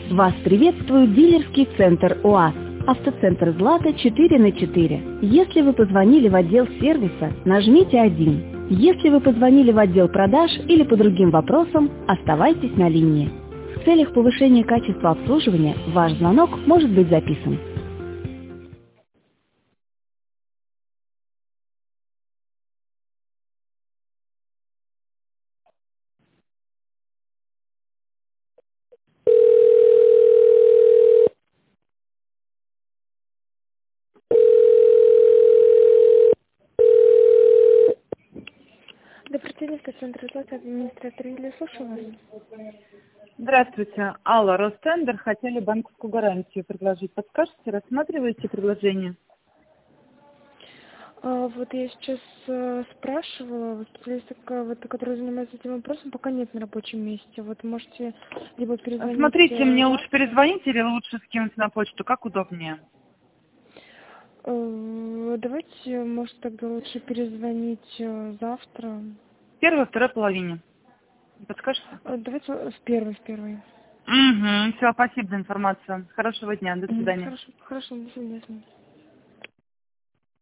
Вас приветствует дилерский центр УАЗ. Автоцентр «Злата» 4/4. Если вы позвонили в отдел сервиса, нажмите 1. Если вы позвонили в отдел продаж или по другим вопросам, оставайтесь на линии. В целях повышения качества обслуживания ваш звонок может быть записан. Добрый день, автоцентр «Злата», администратор Юлия, слушаю вас. Здравствуйте. Алла, Ростендер. Хотели банковскую гарантию предложить. Подскажете, рассматриваете предложение? Вот я сейчас спрашивала, специалиста, который занимается этим вопросом, пока нет на рабочем месте. Вот можете либо перезвонить... Смотрите, мне лучше перезвонить или лучше скинуть на почту? Как удобнее? Давайте, может, тогда лучше перезвонить завтра. Первой, второй половине. Подскажете? Давайте в первой. Угу. Все, спасибо за информацию. Хорошего дня. До свидания. Хорошо, до свидания.